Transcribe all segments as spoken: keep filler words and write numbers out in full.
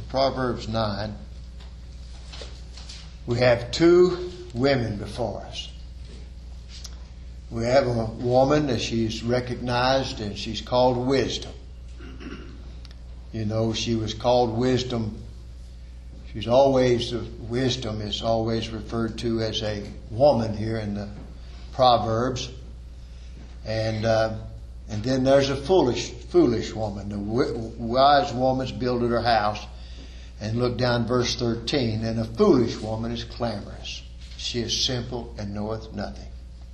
Proverbs nine, we have two women before us. We have a woman that she's recognized and she's called wisdom. You know, she was called wisdom. She's always, wisdom is always referred to as a woman here in the Proverbs. And uh, and then there's a foolish foolish woman. The wise woman's builded her house. And look down verse thirteen. And a foolish woman is clamorous. She is simple and knoweth nothing.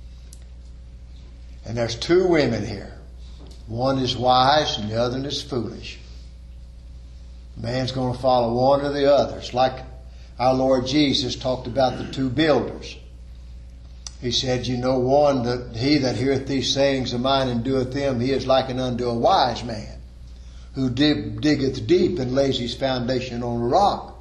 And there's two women here. One is wise and the other is foolish. Man's going to follow one or the other. It's like our Lord Jesus talked about the two builders. He said, you know, one, that he that heareth these sayings of mine and doeth them, he is likened unto a wise man, who dig, diggeth deep and lays his foundation on a rock.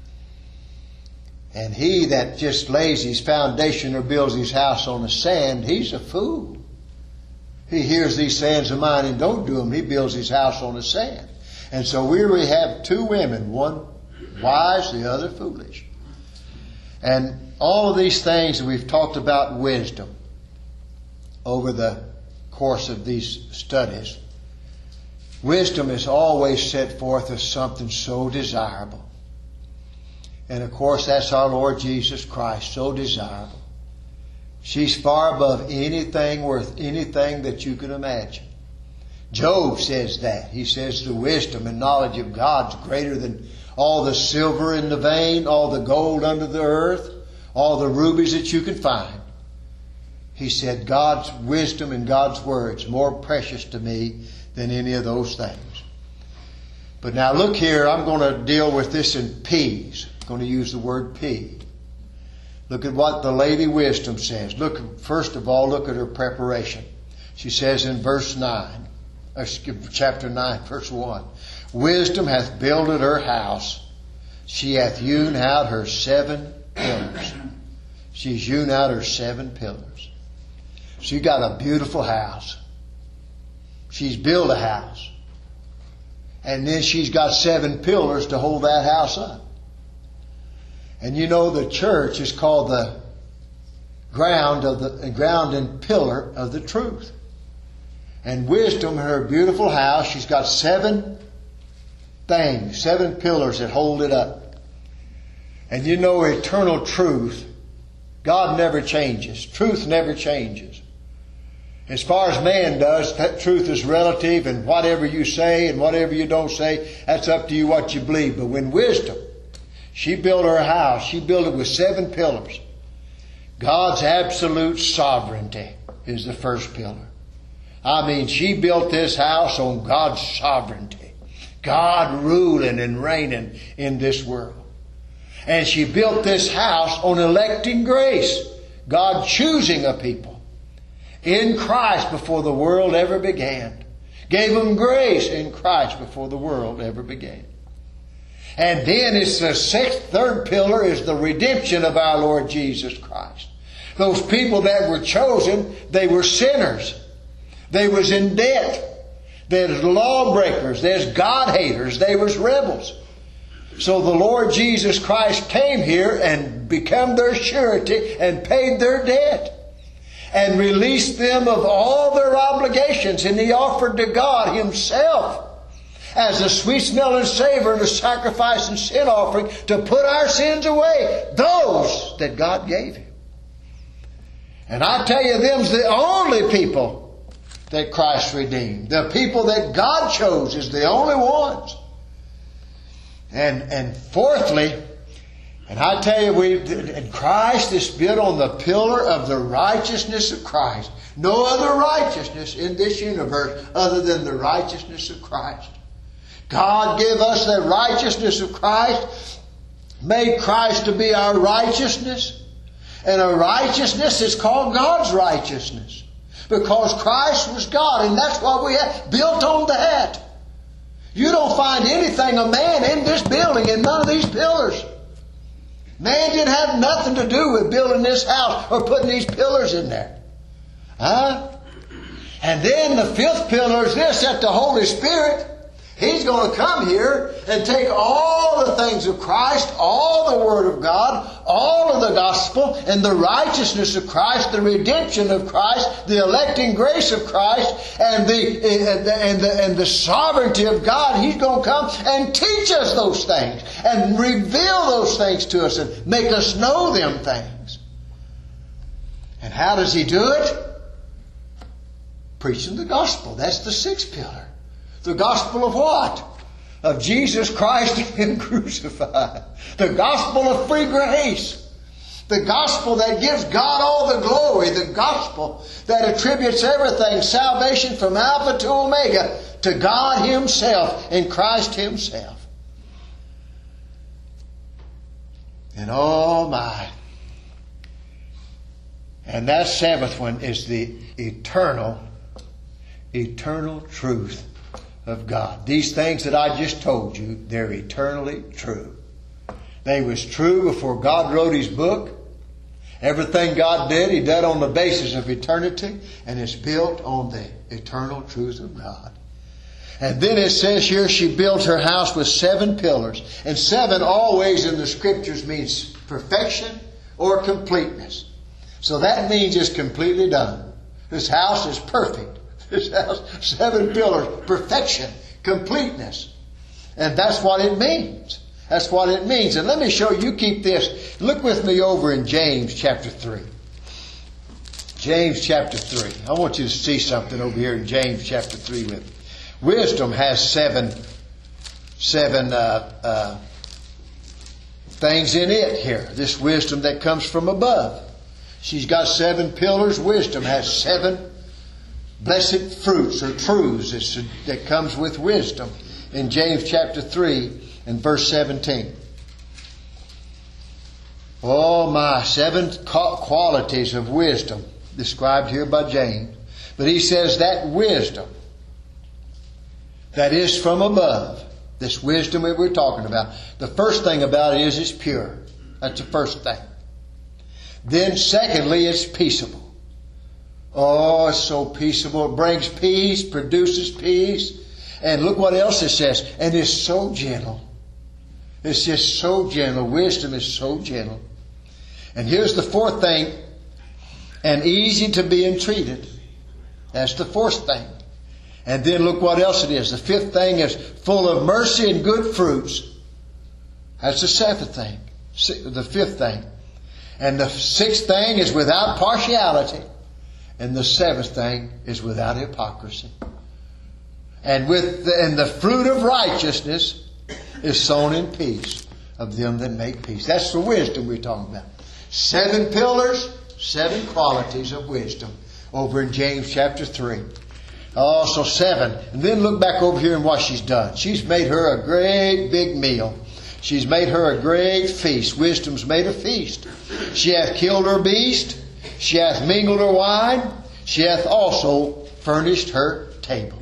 And he that just lays his foundation or builds his house on the sand, he's a fool. He hears these sayings of mine and don't do them. He builds his house on the sand. And so we really have two women, one wise, the other foolish. And all of these things that we've talked about wisdom over the course of these studies, wisdom is always set forth as something so desirable. And of course that's our Lord Jesus Christ, so desirable. She's far above anything worth anything that you can imagine. Job says that. He says the wisdom and knowledge of God is greater than all the silver in the vein, all the gold under the earth, all the rubies that you can find. He said God's wisdom and God's word is more precious to me than any of those things. But now look here, I'm going to deal with this in P's. I'm going to use the word P. Look at what the Lady Wisdom says. Look, first of all, look at her preparation. She says in verse nine, or chapter nine, verse one, wisdom hath builded her house. She hath hewn out her seven pillars. She's hewn out her seven pillars. She got a beautiful house. She's built a house. And then she's got seven pillars to hold that house up. And you know the church is called the ground of the ground and pillar of the truth. And wisdom, her beautiful house, she's got seven things, seven pillars that hold it up. And you know eternal truth, God never changes. Truth never changes. As far as man does, that truth is relative, and whatever you say and whatever you don't say, that's up to you what you believe. But when wisdom, she built her house, she built it with seven pillars. God's absolute sovereignty is the first pillar. I mean, she built this house on God's sovereignty. God ruling and reigning in this world. And she built this house on electing grace. God choosing a people in Christ before the world ever began. Gave them grace in Christ before the world ever began. And then it's the sixth, third pillar is the redemption of our Lord Jesus Christ. Those people that were chosen, they were sinners. They was in debt. There's lawbreakers. There's God-haters. They was rebels. So the Lord Jesus Christ came here and became their surety and paid their debt. And released them of all their obligations. And He offered to God Himself as a sweet-smelling savor and a sacrifice and sin offering to put our sins away. Those that God gave Him. And I tell you, them's the only people that Christ redeemed. The people that God chose is the only ones. And and fourthly, and I tell you, we and Christ is built on the pillar of the righteousness of Christ. No other righteousness in this universe other than the righteousness of Christ. God gave us the righteousness of Christ, made Christ to be our righteousness. And a righteousness is called God's righteousness. Because Christ was God, and that's what we have built on that. You don't find anything of man in this building, in none of these pillars. Man didn't have nothing to do with building this house or putting these pillars in there. Huh? And then the fifth pillar is this, that the Holy Spirit He's going to come here and take all the things of Christ, all the Word of God, all of the gospel, and the righteousness of Christ, the redemption of Christ, the electing grace of Christ, and the, and the, and the, and the sovereignty of God. He's going to come and teach us those things and reveal those things to us and make us know them things. And how does He do it? Preaching the gospel. That's the sixth pillar. The gospel of what? Of Jesus Christ and Him crucified. The gospel of free grace. The gospel that gives God all the glory. The gospel that attributes everything, salvation from Alpha to Omega, to God Himself and Christ Himself. And oh my. And that seventh one is the eternal, eternal truth of God. These things that I just told you, they're eternally true. They was true before God wrote His book. Everything God did, He did on the basis of eternity, and it's built on the eternal truth of God. And then it says here she built her house with seven pillars. And seven always in the Scriptures means perfection or completeness. So that means it's completely done. This house is perfect. This house, seven pillars, perfection, completeness. And that's what it means. That's what it means. And let me show you, keep this. Look with me over in James chapter three. James chapter three. I want you to see something over here in James chapter three with me. Wisdom has seven, seven uh, uh, things in it here. This wisdom that comes from above. She's got seven pillars. Wisdom has seven blessed fruits or truths that comes with wisdom. In James chapter three and verse seventeen. Oh my, seven qualities of wisdom described here by James. But he says that wisdom that is from above, this wisdom that we're talking about, the first thing about it is it's pure. That's the first thing. Then secondly, it's peaceable. Oh, it's so peaceable. It brings peace, produces peace. And look what else it says. And it's so gentle. It's just so gentle. Wisdom is so gentle. And here's the fourth thing. And easy to be entreated. That's the fourth thing. And then look what else it is. The fifth thing is full of mercy and good fruits. That's the seventh thing. The fifth thing. And the sixth thing is without partiality. And the seventh thing is without hypocrisy. And with the, and the fruit of righteousness is sown in peace of them that make peace. That's the wisdom we're talking about. Seven pillars, seven qualities of wisdom over in James chapter three. Oh, so seven. And then look back over here and what she's done. She's made her a great big meal. She's made her a great feast. Wisdom's made a feast. She hath killed her beast. She hath mingled her wine. She hath also furnished her table.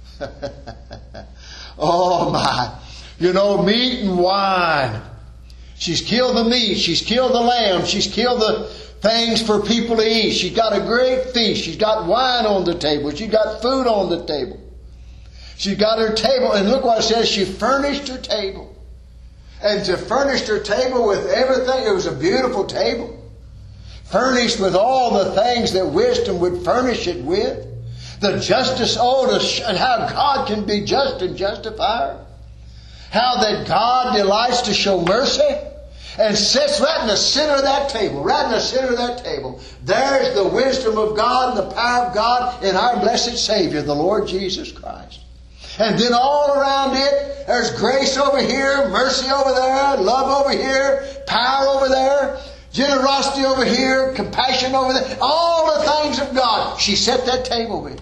Oh my. You know, meat and wine. She's killed the meat. She's killed the lamb. She's killed the things for people to eat. She's got a great feast. She's got wine on the table. She's got food on the table. She's got her table. And look what it says. She furnished her table. And to furnish her table with everything. It was a beautiful table. Furnished with all the things that wisdom would furnish it with. The justice, oh, the, and how God can be just and justify her. How that God delights to show mercy. And sits right in the center of that table. Right in the center of that table. There's the wisdom of God and the power of God in our blessed Savior, the Lord Jesus Christ. And then all around it, there's grace over here, mercy over there, love over here, power over there, generosity over here, compassion over there. All the things of God. She set that table with.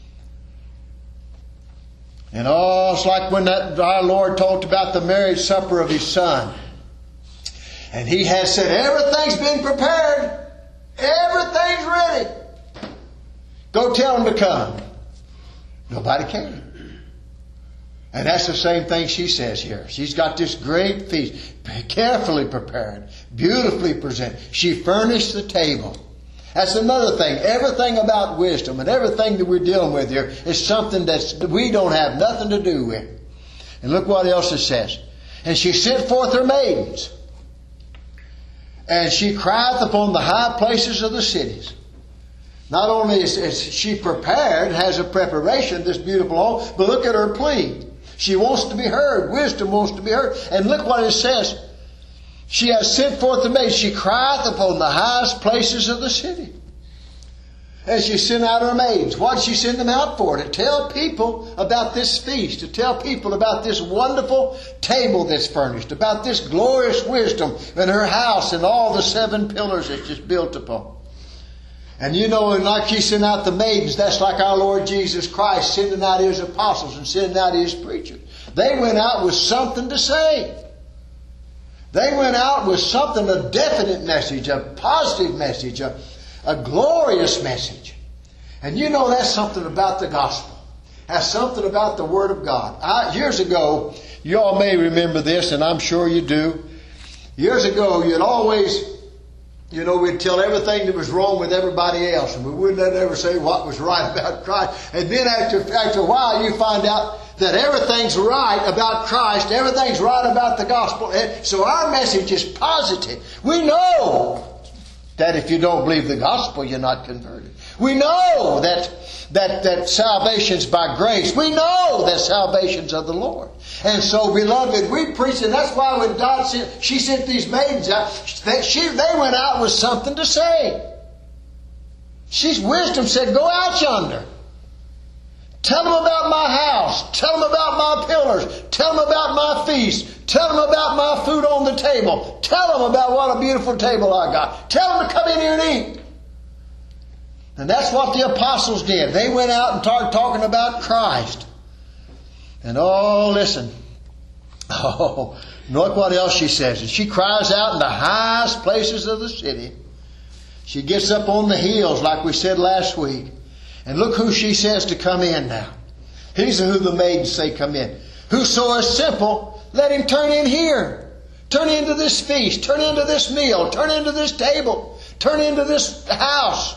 And oh, it's like when that our Lord talked about the marriage supper of His Son. And He has said, everything's been prepared. Everything's ready. Go tell them to come. Nobody came. And that's the same thing she says here. She's got this great feast, carefully prepared, beautifully presented. She furnished the table. That's another thing. Everything about wisdom and everything that we're dealing with here is something that we don't have nothing to do with. And look what else it says. And she sent forth her maidens. And she crieth upon the high places of the cities. Not only is, is she prepared, has a preparation, this beautiful home, but look at her plea. She wants to be heard. Wisdom wants to be heard. And look what it says. She has sent forth the maid. She crieth upon the highest places of the city. And she sent out her maids. What did she send them out for? To tell people about this feast. To tell people about this wonderful table that's furnished. About this glorious wisdom in her house and all the seven pillars that she's built upon. And you know, like she sent out the maidens, that's like our Lord Jesus Christ sending out His apostles and sending out His preachers. They went out with something to say. They went out with something, a definite message, a positive message, a, a glorious message. And you know that's something about the gospel. That's something about the Word of God. I, years ago, you all may remember this, and I'm sure you do. Years ago, you'd always... You know, we'd tell everything that was wrong with everybody else, and we wouldn't ever say what was right about Christ. And then after, after a while, you find out that everything's right about Christ, everything's right about the gospel. And so our message is positive. We know that if you don't believe the gospel, you're not converted. We know that that that salvation's by grace. We know that salvation's of the Lord. And so, beloved, we preach, and that's why when God sent, she sent these maidens out, they, she, they went out with something to say. She's wisdom said, go out yonder. Tell them about my house. Tell them about my pillars. Tell them about my feast. Tell them about my food on the table. Tell them about what a beautiful table I got. Tell them to come in here and eat. And that's what the apostles did. They went out and started talking about Christ. And oh, listen. Oh, look what else she says. And she cries out in the highest places of the city. She gets up on the hills like we said last week. And look who she says to come in now. These are who the maidens say come in. Whoso is simple, let him turn in here. Turn into this feast. Turn into this meal. Turn into this table. Turn into this house.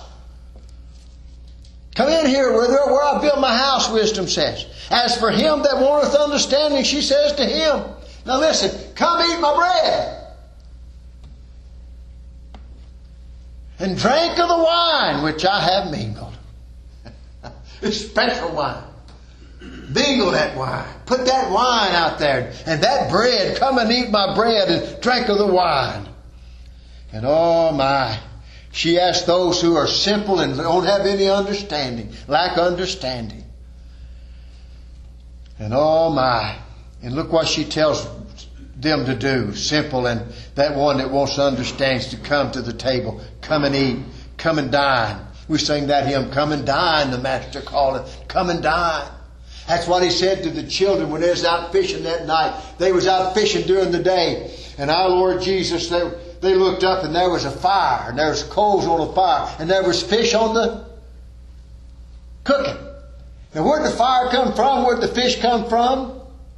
Come in here where, where I build my house, wisdom says. As for him that wanteth understanding, she says to him. Now listen, come eat my bread. And drink of the wine which I have mingled. It's special wine. Mingle that wine. Put that wine out there. And that bread, come and eat my bread and drink of the wine. And oh my... She asked those who are simple and don't have any understanding, lack understanding. And oh my, and look what she tells them to do, simple, and that one that wants to understand is to come to the table, come and eat, come and dine. We sing that hymn, come and dine, the Master called it, come and dine. That's what He said to the children when they was out fishing that night. They was out fishing during the day, and our Lord Jesus, they They looked up and there was a fire, and there was coals on the fire, and there was fish on the cooking. Now where'd the fire come from? Where'd the fish come from?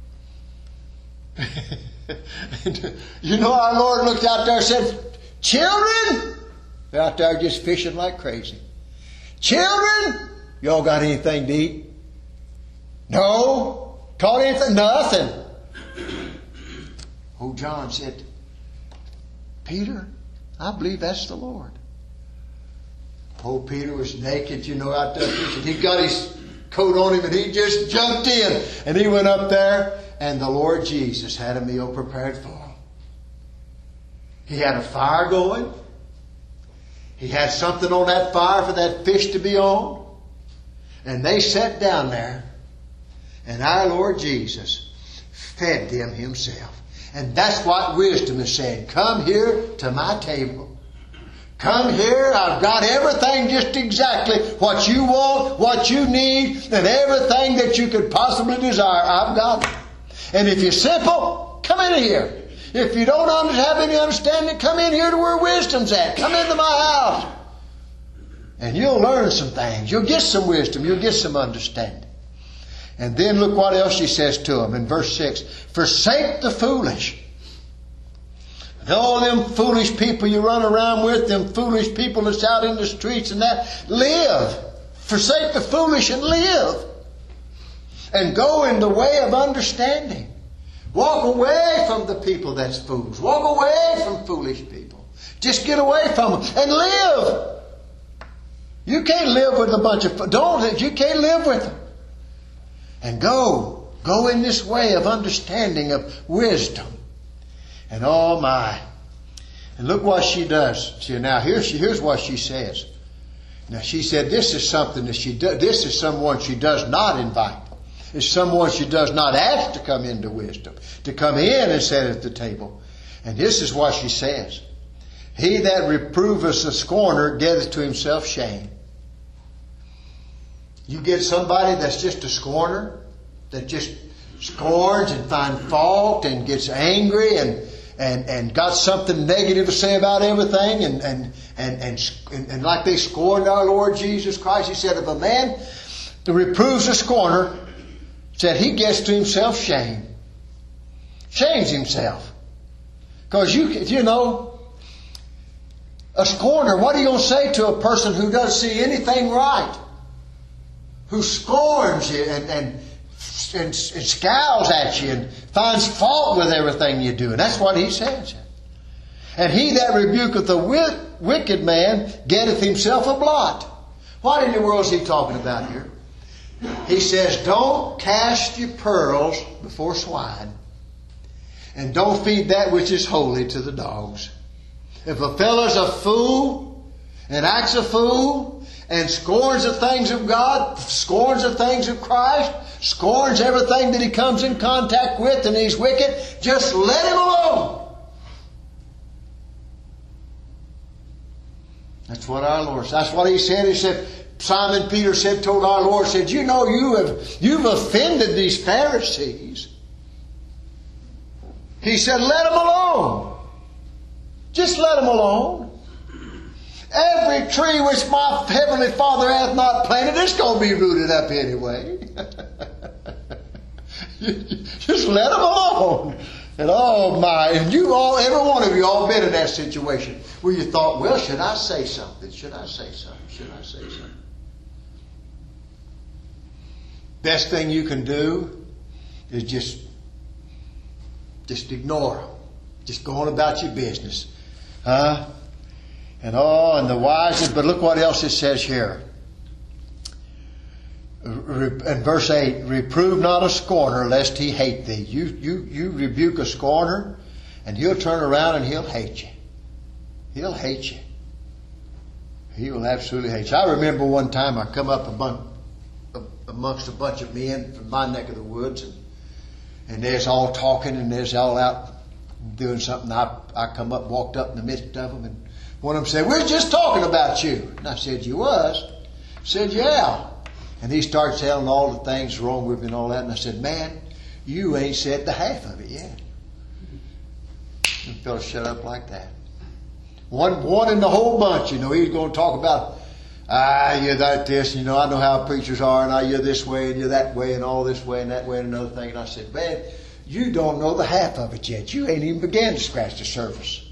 You know, our Lord looked out there and said, children, they're out there just fishing like crazy. Children, y'all got anything to eat? No. Caught anything? Nothing. Oh, John said, Peter, I believe that's the Lord. Oh, Peter was naked, you know, out there fishing. He got his coat on him and he just jumped in. And he went up there and the Lord Jesus had a meal prepared for him. He had a fire going. He had something on that fire for that fish to be on. And they sat down there. And our Lord Jesus fed them Himself. And that's what wisdom is saying. Come here to my table. Come here. I've got everything just exactly what you want, what you need, and everything that you could possibly desire. I've got it. And if you're simple, come in here. If you don't have any understanding, come in here to where wisdom's at. Come into my house. And you'll learn some things. You'll get some wisdom. You'll get some understanding. And then look what else she says to them in verse six. Forsake the foolish. And all them foolish people you run around with, them foolish people that's out in the streets and that, live. Forsake the foolish and live. And go in the way of understanding. Walk away from the people that's fools. Walk away from foolish people. Just get away from them and live. You can't live with a bunch of... Don't. You can't live with them. And go. Go in this way of understanding, of wisdom. And oh my. And look what she does. See, now here's, here's what she says. Now she said this is something that she does. This is someone she does not invite. It's someone she does not ask to come into wisdom, to come in and sit at the table. And this is what she says. He that reproveth a scorner getteth to himself shame. You get somebody that's just a scorner, that just scorns and finds fault and gets angry and and, and got something negative to say about everything and and, and, and, and, and like they scorned our Lord Jesus Christ. He said, if a man that reproves a scorner, said he gets to himself shame. Shames himself. Because you, you know, a scorner, what are you going to say to a person who doesn't see anything right? Who scorns you and, and, and, and scowls at you and finds fault with everything you do. And that's what he says. And he that rebuketh the wicked man getteth himself a blot. What in the world is he talking about here? He says, don't cast your pearls before swine. And don't feed that which is holy to the dogs. If a fellow's a fool and acts a fool and scorns the things of God, scorns the things of Christ, scorns everything that he comes in contact with and he's wicked, just let him alone. That's what our Lord said. That's what he said. He said, Simon Peter said, told our Lord, said, you know, you have, you've offended these Pharisees. He said, let them alone. Just let them alone. Every tree which my heavenly Father hath not planted is going to be rooted up anyway. Just let them alone. And oh my, and you all, every one of you all been in that situation where you thought, well, should I say something? Should I say something? Should I say something? Best thing you can do is just, just ignore them. Just go on about your business. Huh? And oh, and the wisest, but look what else it says here. In verse eight, reprove not a scorner lest he hate thee. You, you, you rebuke a scorner and he'll turn around and he'll hate you. He'll hate you. He will absolutely hate you. I remember one time I come up among, amongst a bunch of men from my neck of the woods and, and there's all talking and there's all out doing something. I, I come up, walked up in the midst of them and one of them said, we're just talking about you. And I said, you was? I said, yeah. And he started telling all the things wrong with me and all that. And I said, man, you ain't said the half of it yet. And the fellow shut up like that. One, one in the whole bunch, you know, he was going to talk about, ah, you're that this, you know, I know how preachers are, and ah, you're this way, and you're that way, and all this way, and that way, and another thing. And I said, man, you don't know the half of it yet. You ain't even began to scratch the surface.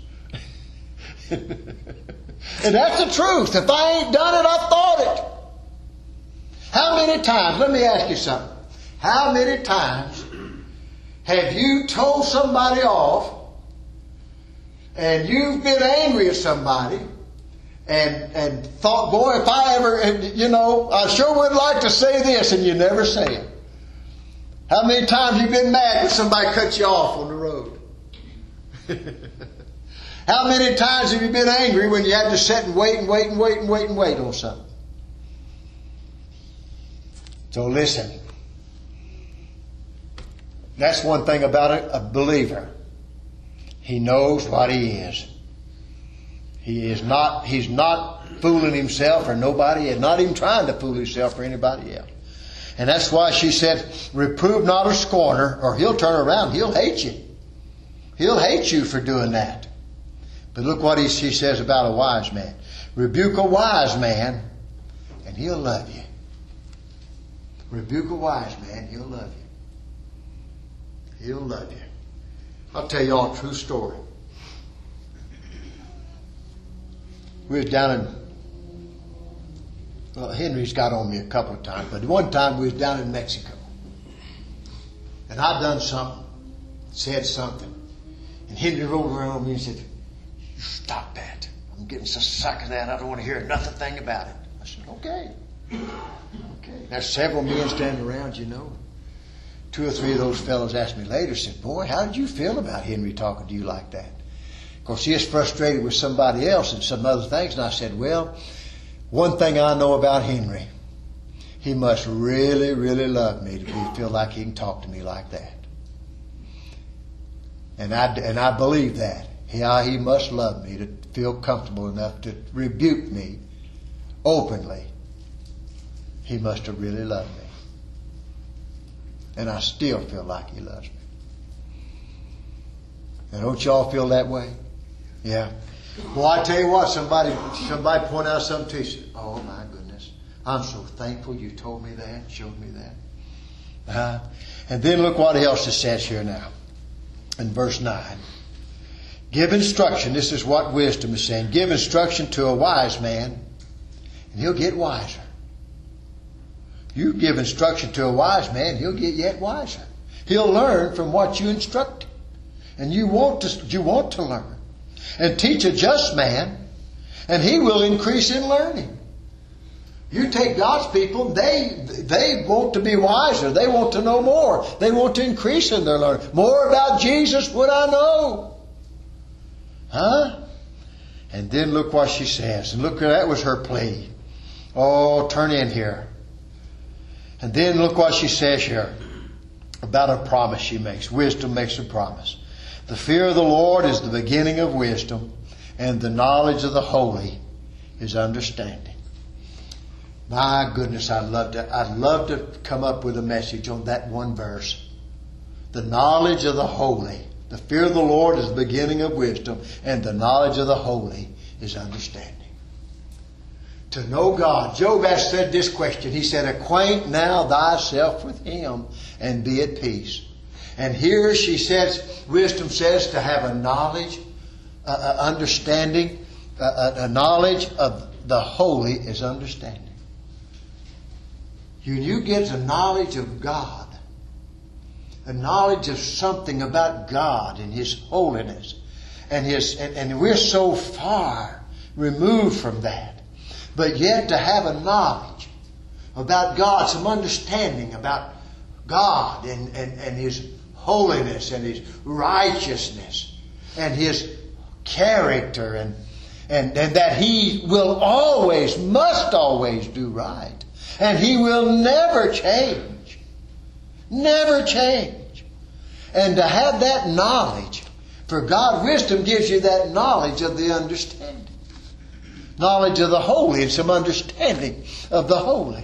And that's the truth. If I ain't done it, I've thought it. How many times, let me ask you something. How many times have you told somebody off and you've been angry at somebody and, and thought, boy, if I ever, you know, I sure would like to say this, and you never say it. How many times have you been mad when somebody cut you off on the road? How many times have you been angry when you had to sit and wait and wait and wait and wait and wait on something? So listen. That's one thing about a, a believer. He knows what he is. He is not, he's not fooling himself or nobody, and not even trying to fool himself or anybody else. And that's why she said, reprove not a scorner, or he'll turn around, he'll hate you. He'll hate you for doing that. But look what he, she says about a wise man. Rebuke a wise man, and he'll love you. Rebuke a wise man, he'll love you. He'll love you. I'll tell you all a true story. We were down in, well, Henry's got on me a couple of times, but one time we was down in Mexico. And I'd done something. said something. And Henry rolled around on me and said, "You stop that. I'm getting so sick of that. I don't want to hear nothing thing about it." I said, "Okay. Okay." There's several men standing around, you know. Two or three of those fellows asked me later, said, "Boy, how did you feel about Henry talking to you like that?" Of course, he is frustrated with somebody else and some other things. And I said, "Well, one thing I know about Henry, he must really, really love me to be, feel like he can talk to me like that." And I, and I believe that. Yeah, he must love me to feel comfortable enough to rebuke me openly. He must have really loved me. And I still feel like he loves me. And don't y'all feel that way? Yeah. Well, I tell you what, somebody somebody point out something to you. Said, "Oh my goodness, I'm so thankful you told me that, showed me that." Uh, and then look what else it says here now. In verse nine. Give instruction. This is what wisdom is saying. Give instruction to a wise man, and he'll get wiser. You give instruction to a wise man, he'll get yet wiser. He'll learn from what you instruct him. And you want to, you want to learn. And teach a just man, and he will increase in learning. You take God's people, they they want to be wiser. They want to know more. They want to increase in their learning. More about Jesus would I know. Huh? And then look what she says. And look, that was her plea. Oh, turn in here. And then look what she says here about a promise she makes. Wisdom makes a promise. The fear of the Lord is the beginning of wisdom, and the knowledge of the holy is understanding. My goodness, I'd love to, I'd love to come up with a message on that one verse. The knowledge of the holy. The fear of the Lord is the beginning of wisdom, and the knowledge of the holy is understanding. To know God. Job has said this question. He said, "Acquaint now thyself with Him, and be at peace." And here she says, wisdom says to have a knowledge, a, a understanding, a, a, a knowledge of the holy is understanding. You, you get a knowledge of God, a knowledge of something about God and His holiness, and His, and, and we're so far removed from that. But yet to have a knowledge about God, some understanding about God and, and, and His holiness and His righteousness and His character, and, and, and that He will always, must always do right. And He will never change. Never change. And to have that knowledge, for God, wisdom gives you that knowledge of the understanding. Knowledge of the holy and some understanding of the holy.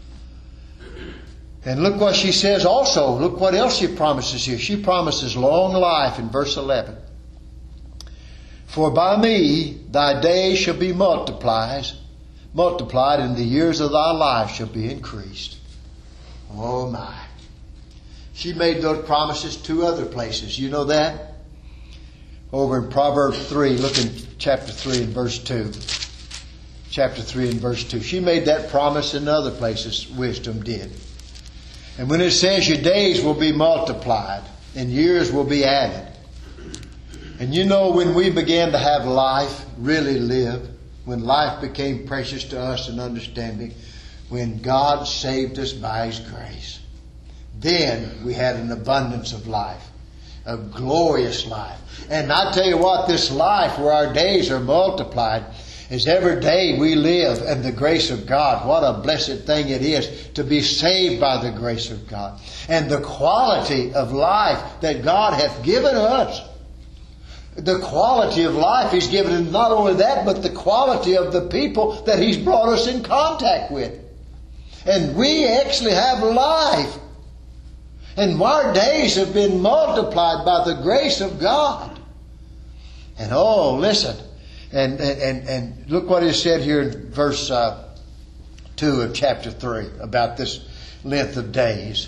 And look what she says also. Look what else she promises here. She promises long life in verse eleven. For by me thy days shall be multiplied, multiplied, and the years of thy life shall be increased. Oh my. She made those promises two other places. You know that? Over in Proverbs three, look in chapter three and verse two. Chapter three and verse two. She made that promise in other places, wisdom did. And when it says your days will be multiplied and years will be added. And you know, when we began to have life, really live, when life became precious to us and understanding, when God saved us by His grace, then we had an abundance of life, a glorious life. And I tell you what, this life where our days are multiplied is every day we live in the grace of God. What a blessed thing it is to be saved by the grace of God. And the quality of life that God hath given us. The quality of life He's given, not only that, but the quality of the people that He's brought us in contact with. And we actually have life. And our days have been multiplied by the grace of God. And oh, listen. And, and, and look what is said here in verse uh, two of chapter three about this length of days.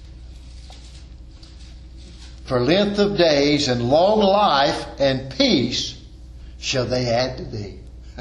For length of days and long life and peace shall they add to thee.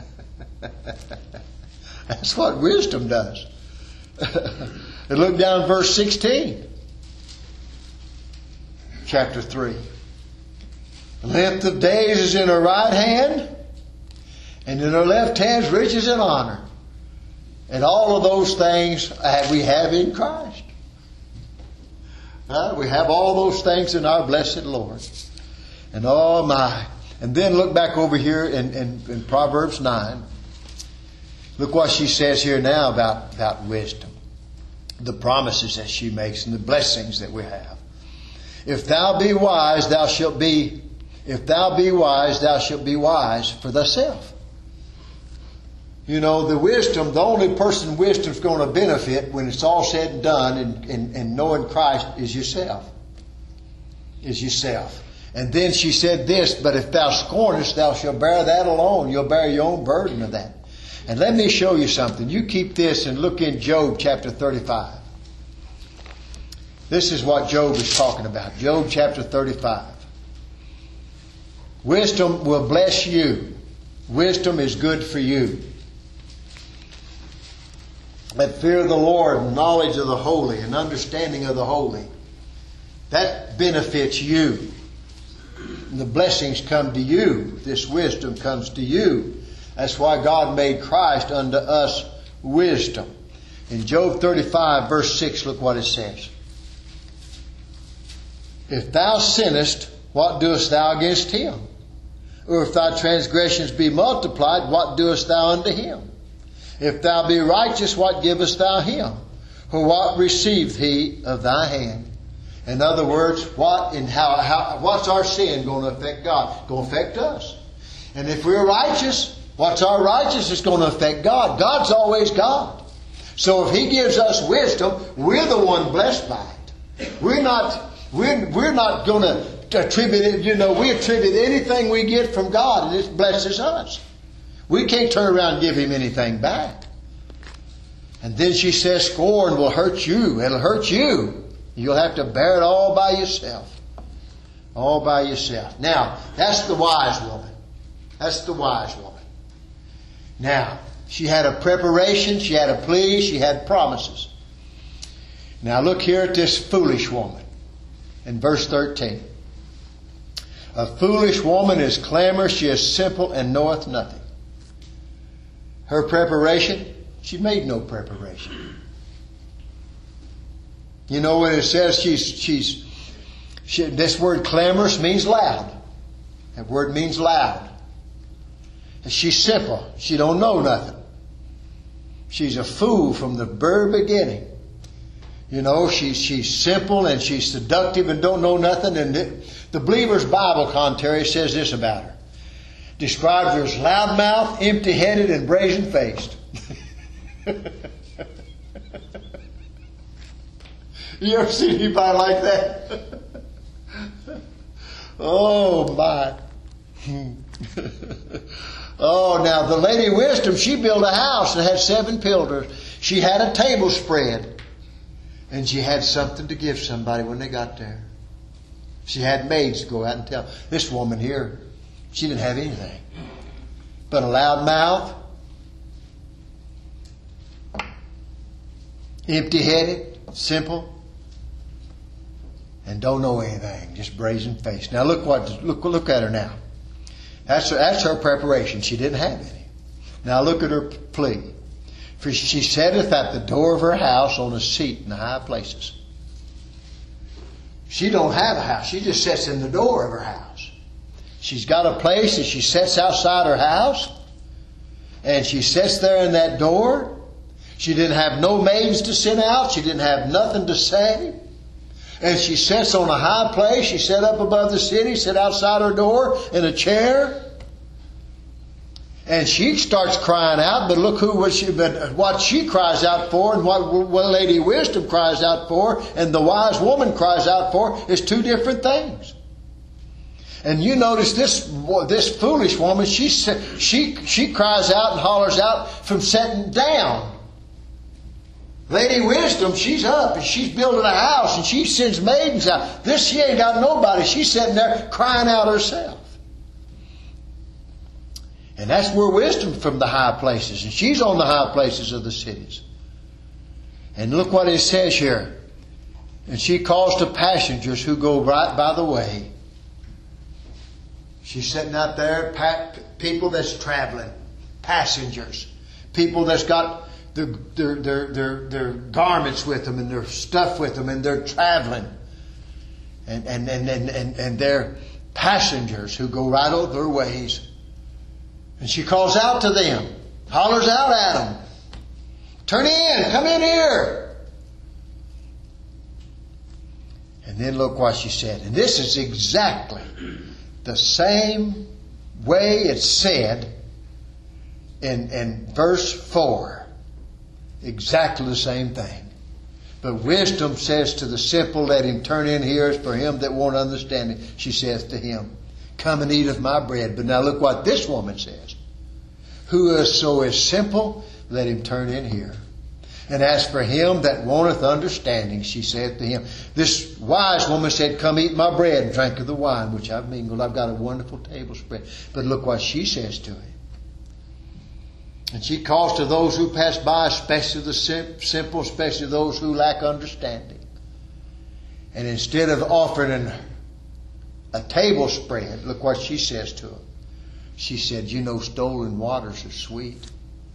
That's what wisdom does. And look down at verse sixteen. chapter three. The length of days is in her right hand, and in her left hand is riches and honor. And all of those things we have in Christ. Uh, we have all those things in our blessed Lord. And oh my. And then look back over here in, in, in Proverbs nine. Look what she says here now about, about wisdom. The promises that she makes and the blessings that we have. If thou be wise, thou shalt be, if thou be wise, thou shalt be wise for thyself. You know, the wisdom, the only person wisdom's going to benefit when it's all said and done and, and, and knowing Christ is yourself. Is yourself. And then she said this, but if thou scornest, thou shalt bear that alone. You'll bear your own burden of that. And let me show you something. You keep this and look in Job chapter thirty-five. This is what Job is talking about. Job chapter thirty-five. Wisdom will bless you. Wisdom is good for you. That fear of the Lord and knowledge of the holy and understanding of the holy, that benefits you. And the blessings come to you. This wisdom comes to you. That's why God made Christ unto us wisdom. In Job thirty-five verse six, look what it says. If thou sinnest, what doest thou against him? Or if thy transgressions be multiplied, what doest thou unto him? If thou be righteous, what givest thou him? For what received he of thy hand? In other words, what and how, how what's our sin going to affect God? It's going to affect us. And if we're righteous, what's our righteousness going to affect God? God's always God. So if he gives us wisdom, we're the one blessed by it. We're not we're we're not going to attribute it, you know, we attribute anything we get from God and it blesses us. We can't turn around and give him anything back. And then she says, scorn will hurt you. It'll hurt you. You'll have to bear it all by yourself. All by yourself. Now, that's the wise woman. That's the wise woman. Now, she had a preparation, she had a plea, she had promises. Now look here at this foolish woman in verse thirteen. A foolish woman is clamorous, she is simple and knoweth nothing. Her preparation, she made no preparation. You know when it says she's, she's, she, this word clamorous means loud. That word means loud. She's simple. She don't know nothing. She's a fool from the very beginning. You know, she's, she's simple and she's seductive and don't know nothing. And it, the Believer's Bible commentary says this about her. Describes her as loudmouthed, empty-headed, and brazen-faced. You ever seen anybody like that? Oh, my. Oh, now the Lady Wisdom, she built a house and had seven pillars. She had a table spread. And she had something to give somebody when they got there. She had maids go out and tell. This woman here, she didn't have anything but a loud mouth, empty-headed, simple, and don't know anything, just brazen faced. Now look what look look at her now. That's her, that's her preparation. She didn't have any. Now look at her plea. For she sitteth at the door of her house on a seat in the high places. She don't have a house. She just sits in the door of her house. She's got a place that she sits outside her house. And she sits there in that door. She didn't have no maids to sit out. She didn't have nothing to say. And she sits on a high place. She sat up above the city, sit outside her door in a chair. And she starts crying out, but look who was she, but what she cries out for and what, what Lady Wisdom cries out for and the wise woman cries out for is two different things. And you notice this this foolish woman, she she she cries out and hollers out from sitting down. Lady Wisdom, she's up and she's building a house and she sends maidens out. This, she ain't got nobody. She's sitting there crying out herself. And that's where wisdom from the high places. And she's on the high places of the cities. And look what it says here. And she calls to passengers who go right by the way. She's sitting out there, pa- people that's traveling, passengers, people that's got their, their, their, their, their garments with them and their stuff with them, and they're traveling. And, and, and, and, and, and they're passengers who go right over their ways. And she calls out to them, hollers out at them, turn in, come in here. And then look what she said. And this is exactly the same way it's said in, in verse four. Exactly the same thing. But wisdom says to the simple, let him turn in here. As for him that won't understand it, she says to him, come and eat of my bread. But now look what this woman says. Whoso is simple, let him turn in here. And as for him that wanteth understanding, she said to him, this wise woman said, come eat my bread and drink of the wine, which I've mingled. I've got a wonderful table spread. But look what she says to him. And she calls to those who pass by, especially the sim- simple, especially those who lack understanding. And instead of offering a table spread, look what she says to them. She said, you know, stolen waters are sweet.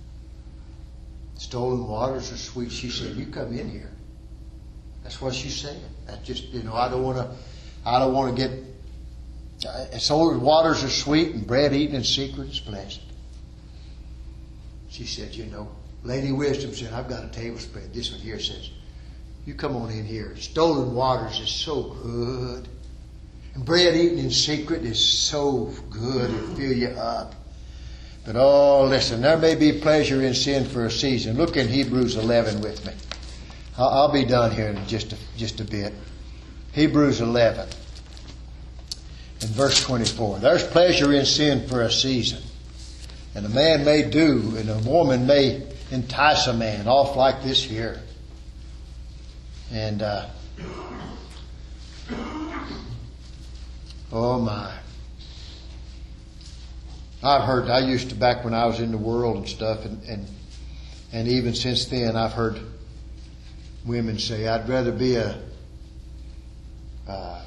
Stolen waters are sweet. She said, you come in here. That's what she said. That's just, you know, I don't want to, I don't want to get, stolen waters are sweet and bread eaten in secret is pleasant. She said, you know, Lady Wisdom said, I've got a table spread. This one here says, you come on in here. Stolen waters is so good. And bread eaten in secret is so good. It'll fill you up. But oh, listen, there may be pleasure in sin for a season. Look in Hebrews eleven with me. I'll, I'll be done here in just a, just a bit. Hebrews eleven in verse twenty-four. There's pleasure in sin for a season. And a man may do, and a woman may entice a man off like this here. And, uh, oh my. I've heard, I used to, back when I was in the world and stuff, and, and, and even since then, I've heard women say, I'd rather be a, uh,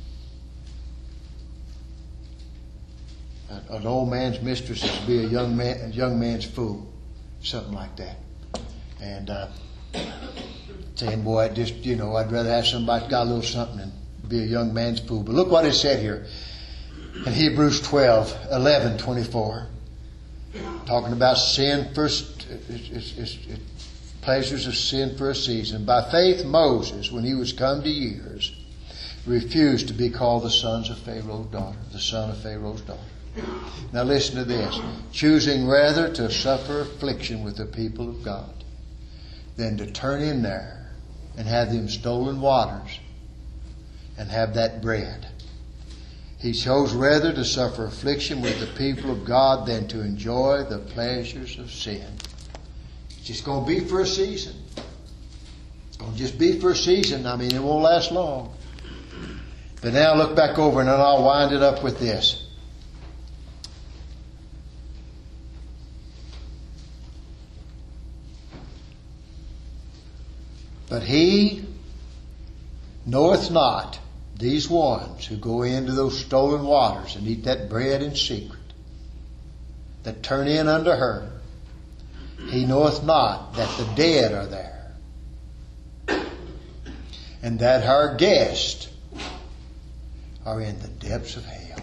an old man's mistress than be a young man, a young man's fool. Something like that. And, uh, saying, boy, just, you know, I'd rather have somebody that's got a little something than be a young man's fool. But look what it said here. In Hebrews twelve, eleven, twenty-four, talking about sin first, it's, it's, it's pleasures of sin for a season. By faith, Moses, when he was come to years, refused to be called the sons of Pharaoh's daughter, the son of Pharaoh's daughter. Now listen to this. Choosing rather to suffer affliction with the people of God than to turn in there and have them stolen waters and have that bread. He chose rather to suffer affliction with the people of God than to enjoy the pleasures of sin. It's just going to be for a season. It's going to just be for a season. I mean, it won't last long. But now look back over and then I'll wind it up with this. But he knoweth not, these ones who go into those stolen waters and eat that bread in secret, that turn in unto her, he knoweth not that the dead are there, and that her guests are in the depths of hell.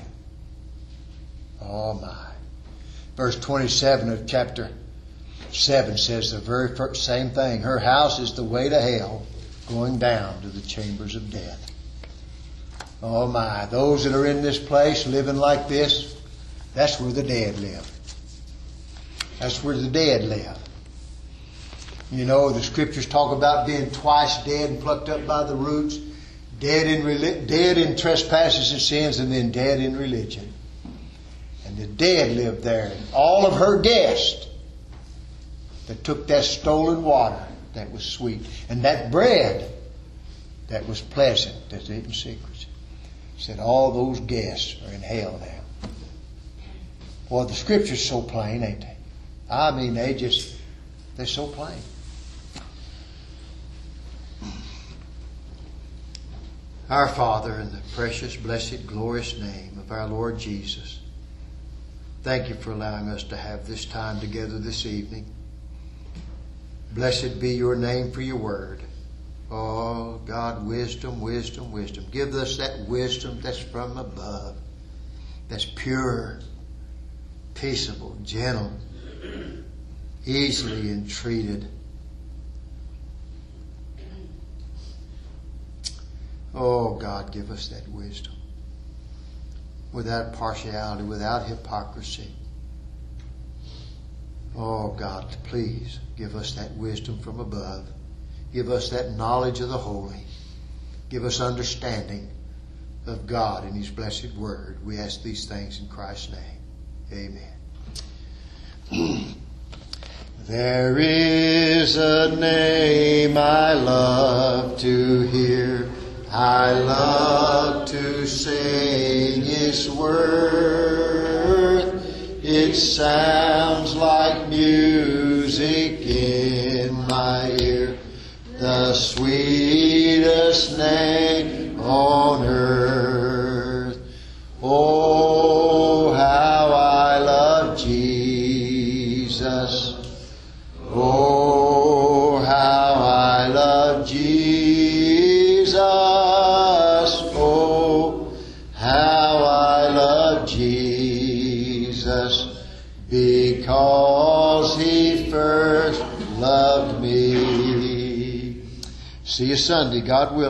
Oh my. Verse twenty-seven of chapter seven says the very first, same thing. Her house is the way to hell, going down to the chambers of death. Oh my, those that are in this place living like this, that's where the dead live. That's where the dead live. You know, the scriptures talk about being twice dead and plucked up by the roots, dead in, dead in trespasses and sins, and then dead in religion. And the dead lived there. And all of her guests that took that stolen water that was sweet, and that bread that was pleasant, that's eaten secrets, said all those guests are in hell now. Well, the scripture's so plain, ain't they? I mean, they just, they're so plain. Our Father, in the precious, blessed, glorious name of our Lord Jesus, thank you for allowing us to have this time together this evening. Blessed be your name for your word. Oh, God, wisdom, wisdom, wisdom. Give us that wisdom that's from above, that's pure, peaceable, gentle, easily entreated. Oh, God, give us that wisdom without partiality, without hypocrisy. Oh, God, please give us that wisdom from above. Give us that knowledge of the holy. Give us understanding of God and His blessed word. We ask these things in Christ's name. Amen. There is a name I love to hear. I love to sing His word. It sounds like music in my ear. The sweetest name on earth. Oh, how I love Jesus. Oh, how I love Jesus. Oh, how I love Jesus. Because He first loved me. See you Sunday, God willing.